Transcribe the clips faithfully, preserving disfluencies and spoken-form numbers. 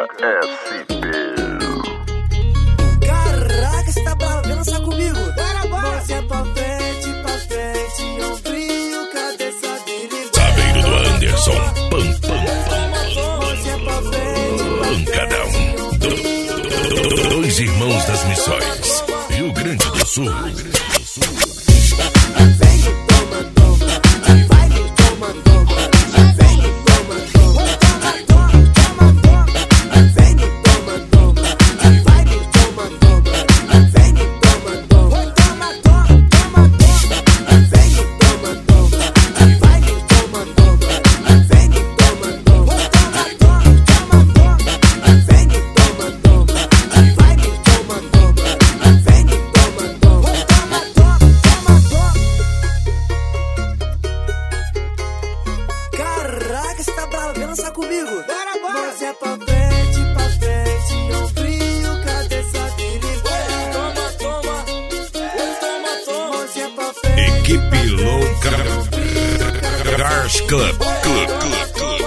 S P. Caraca, cê tá bravo, vem dançar comigo. Bora, bora. Você é pra frente, pra frente, ombrinho, cabeça dele. Sabeiro do Anderson. Pam, pam, Você é pra frente, pra cada um. Do- Dois irmãos das missões. Rio Grande do Sul. vem e toma, toma. Vai e toma, toma. Vem e toma, toma. Toma, toma, toma. Vem e toma, toma. Vai e toma, toma. Vem e toma, toma. Toma, toma, toma, toma. Vem e toma, toma. Vai e toma, toma. Vem e toma, toma. Toma, toma, toma, toma. Vem e toma, toma. Vai e toma, toma. Vem e toma, toma. Toma, toma, toma, toma. Caraca, você tá bravo, vem dançar comigo. Bora, bora. Você é pra frente, pra frente, ombrinho, cabeça dele. Toma, toma, toma, toma. Você é pra frente. Equipe Louca Cars Club. Club, club, club.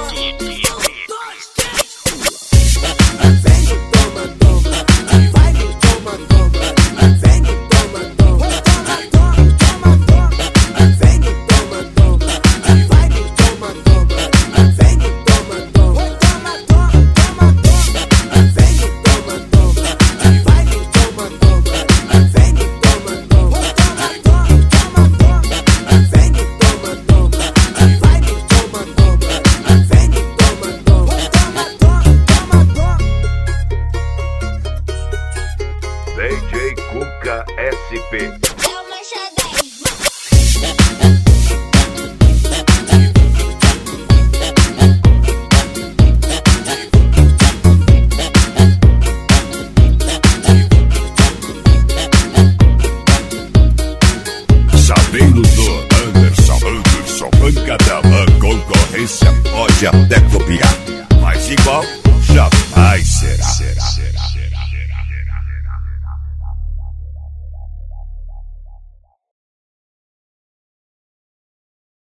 Vem e toma, toma. Vai e toma, toma. Vem e toma, toma. Toma, toma, toma, toma. Vem e toma, toma. Vai e toma, toma. Vem e toma, toma. Toma, toma, toma, toma. Vem e toma, toma. Vai e toma, toma. Vem e toma, toma. Toma, toma, toma, toma. Vem e toma, toma. Vai e toma, toma. Vem e toma, toma. Toma, toma, toma, toma. D J Cuca S P. É uma xadrez. Sabeiro do Anderson. Anderson. Pancadão. A concorrência pode até copiar, mas igual jamais será.